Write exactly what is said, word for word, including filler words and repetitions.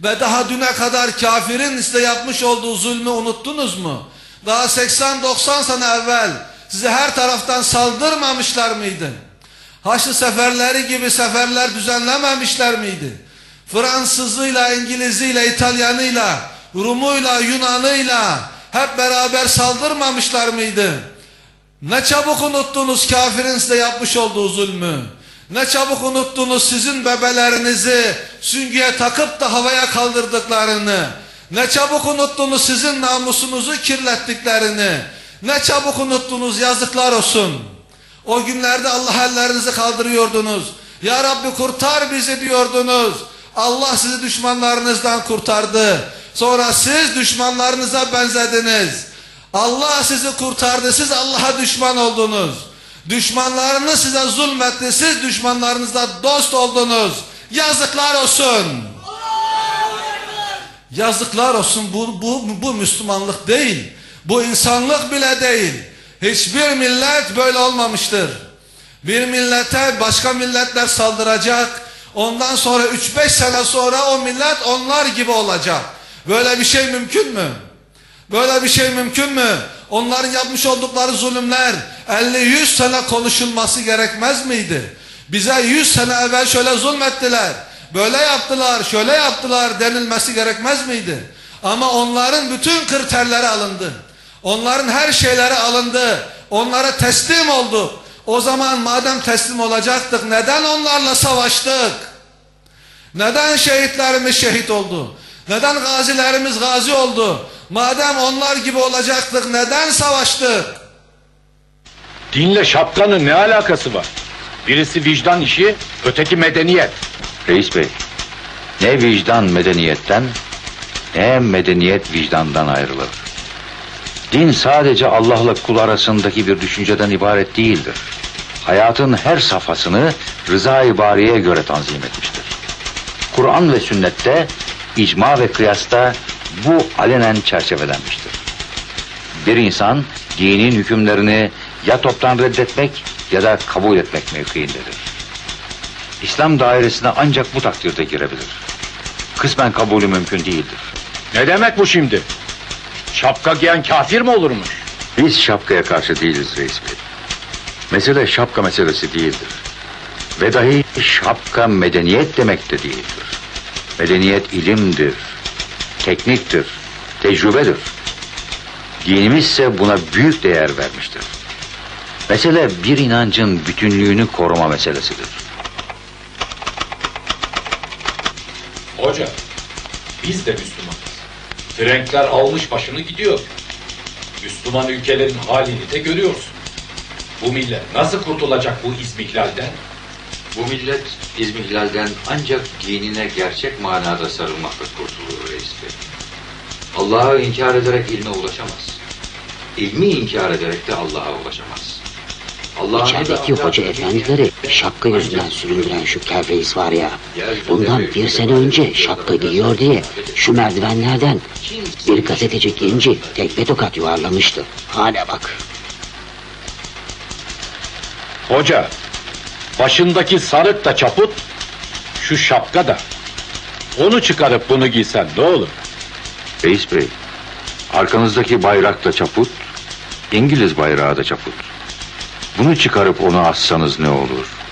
Ve daha düne kadar kafirin size yapmış olduğu zulmü unuttunuz mu? Daha seksen doksan sene evvel size her taraftan saldırmamışlar mıydı? Haçlı seferleri gibi seferler düzenlememişler miydi? Fransızıyla, İngiliziyle, İtalyanıyla, Rumuyla, Yunanıyla hep beraber saldırmamışlar mıydı? Ne çabuk unuttunuz kafirin size yapmış olduğu zulmü. Ne çabuk unuttunuz sizin bebelerinizi süngüye takıp da havaya kaldırdıklarını. Ne çabuk unuttunuz sizin namusunuzu kirlettiklerini. Ne çabuk unuttunuz, yazıklar olsun. O günlerde Allah ellerinizi kaldırıyordunuz. Ya Rabbi kurtar bizi diyordunuz. Allah sizi düşmanlarınızdan kurtardı. Sonra siz düşmanlarınıza benzediniz. Allah sizi kurtardı, siz Allah'a düşman oldunuz. Düşmanlarınız size zulmetti, siz düşmanlarınızla dost oldunuz. Yazıklar olsun. Yazıklar olsun. Bu, bu, bu Müslümanlık değil. Bu insanlık bile değil. Hiçbir millet böyle olmamıştır. Bir millete başka milletler saldıracak. Ondan sonra üç beş sene sonra o millet onlar gibi olacak. Böyle bir şey mümkün mü? Böyle bir şey mümkün mü? Onların yapmış oldukları zulümler elli yüz sene konuşulması gerekmez miydi? Bize yüz sene evvel şöyle zulmettiler, böyle yaptılar, şöyle yaptılar denilmesi gerekmez miydi? Ama onların bütün kriterleri alındı. Onların her şeyleri alındı. Onlara teslim oldu. O zaman madem teslim olacaktık, neden onlarla savaştık? Neden şehitlerimiz şehit oldu? Neden gazilerimiz gazi oldu? Madem onlar gibi olacaktık, neden savaştık? Dinle şapkanın ne alakası var? Birisi vicdan işi, öteki medeniyet. Reis bey, ne vicdan medeniyetten, ne medeniyet vicdandan ayrılır. Din sadece Allah'la kul arasındaki bir düşünceden ibaret değildir. Hayatın her safhasını rıza-i bariye göre tanzim etmiştir. Kur'an ve sünnette, icma ve kıyasta bu alenen çerçevelenmiştir. Bir insan dinin hükümlerini ya toptan reddetmek ya da kabul etmek mevkiindedir. İslam dairesine ancak bu takdirde girebilir. Kısmen kabulü mümkün değildir. Ne demek bu şimdi? Şapka giyen kafir mi olurmuş? Biz şapkaya karşı değiliz reis bey. Mesele şapka meselesi değildir. Ve dahi şapka medeniyet demek de değildir. Medeniyet ilimdir, tekniktir, tecrübedir. Dinimiz ise buna büyük değer vermiştir. Mesele bir inancın bütünlüğünü koruma meselesidir. Hoca, biz de Müslümanız. Frenkler almış başını gidiyor. Müslüman ülkelerin halini de görüyorsun. Bu millet nasıl kurtulacak bu izmihlalden? Bu millet izmihlalden ancak dinine gerçek manada sarılmakla kurtulur reis bey. Allah'ı inkar ederek ilme ulaşamaz. İlmi inkar ederek de Allah'a ulaşamaz. İçerideki hoca efendileri şapka yüzünden süründüren şu Kev Reis var ya, bundan bir sene önce şapka giyiyor diye şu merdivenlerden bir gazeteci genci tekme tokat yuvarlamıştı. Hale bak. Hoca, başındaki sarık da çaput, şu şapka da. Onu çıkarıp bunu giysen ne olur? Reis bey, arkanızdaki bayrak da çaput, İngiliz bayrağı da çaput. Bunu çıkarıp onu assanız ne olur?